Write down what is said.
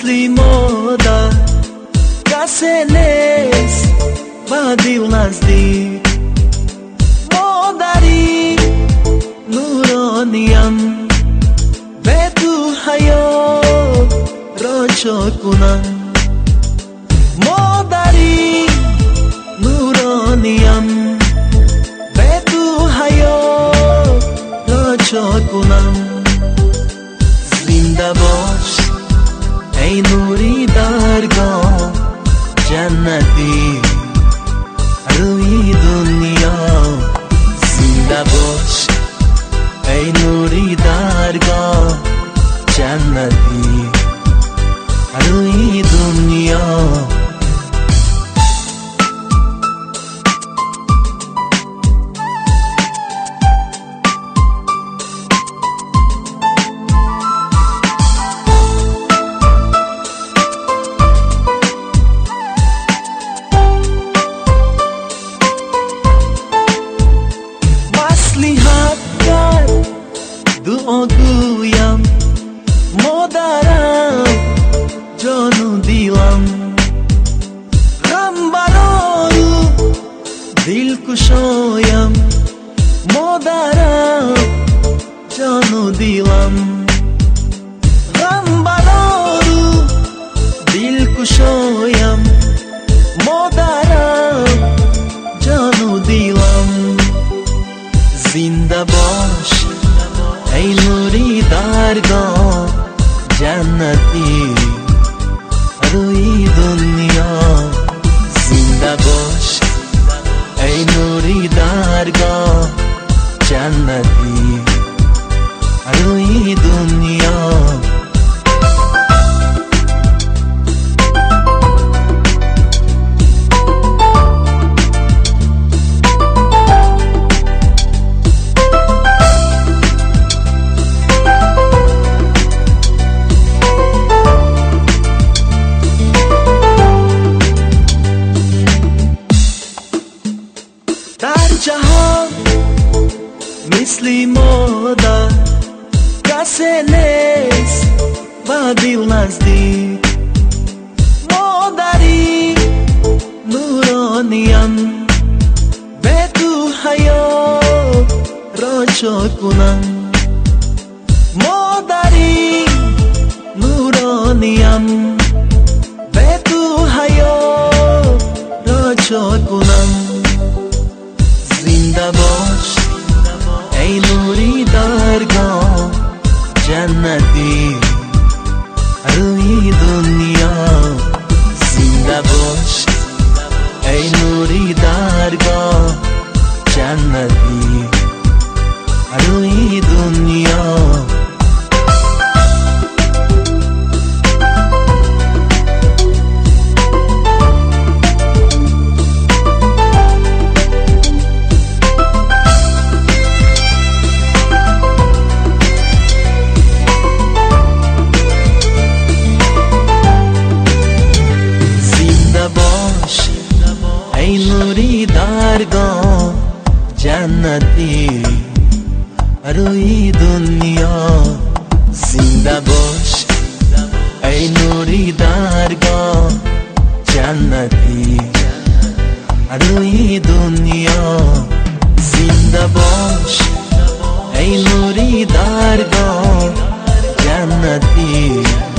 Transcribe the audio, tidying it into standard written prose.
Misli moda da se nes vadil nazdik modari nuroniyam ve tu hayot rocho kunam modari nuroniyam ve tu hayot rocho kunam zinda bosh ey nuri dargah jannati روی دنیا زنده باش ای نوری درگاه جنتی روی دنیا دعا گویم مادرم جان و دیلم غم برارو دل کشایم مادرم جان و دیلم غم برارو دل کشایم مادرم جان و دیلم زنده باش ای نوری درگاه جنتی روی دنیا زنده باش ای نوری درگاه جنتی روی دنیا در جهان مثل مادر کسی نیست و دل نزدیک مادری نورانیم به تو حیات راجع کنم مادری نورانیم به تو حیات راجع کنم زنده باش ای نوری درگاه جنتی روی دنیا زنده باش ای نوری درگاه جنتی روی دنیا ای نوری درگاه جنتی روی دنیا زنده باش ای نوری درگاه جنتی روی دنیا زنده باش ای نوری درگاه جنتی